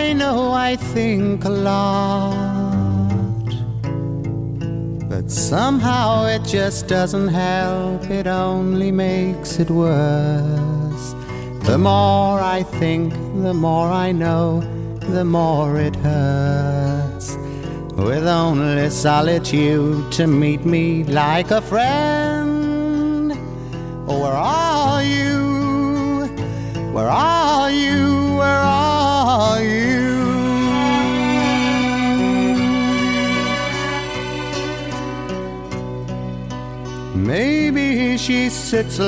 I know I think a lot, but somehow it just doesn't help, it only makes it worse. The more I think, the more I know, the more it hurts. With only solitude to meet me like a friend. Oh, where are you? Where are you? Where are you? Maybe she sits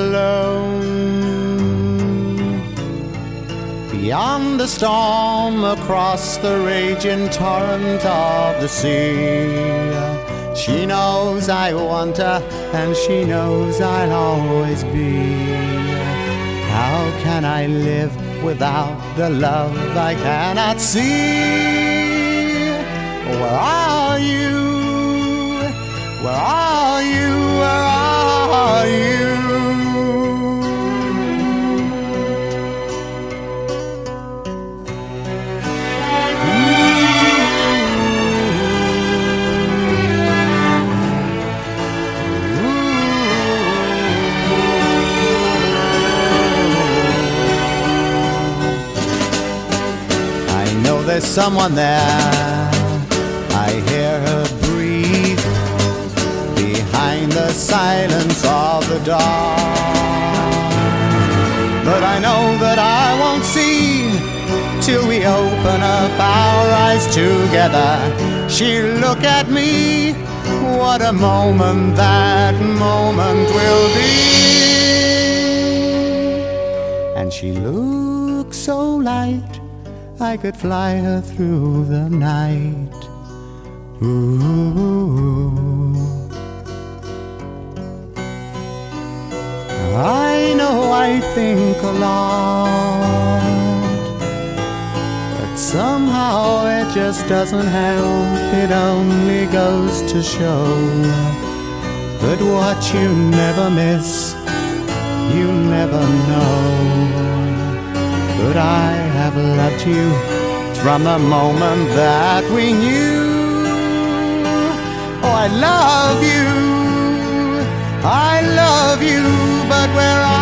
alone beyond the storm, across the raging torrent of the sea. She knows I want her, and she knows I'll always be. How can I live without the love I cannot see? Where are you? Where are you? Where are you? There's someone there, I hear her breathe behind the silence of the dark. But I know that I won't see till we open up our eyes together. She'll look at me, what a moment that moment will be. And she looks so light, I could fly her through the night. Ooh. I know I think a lot, but somehow it just doesn't help. It only goes to show that what you never miss, you never know. But I have loved you from the moment that we knew. Oh, I love you, but where are you?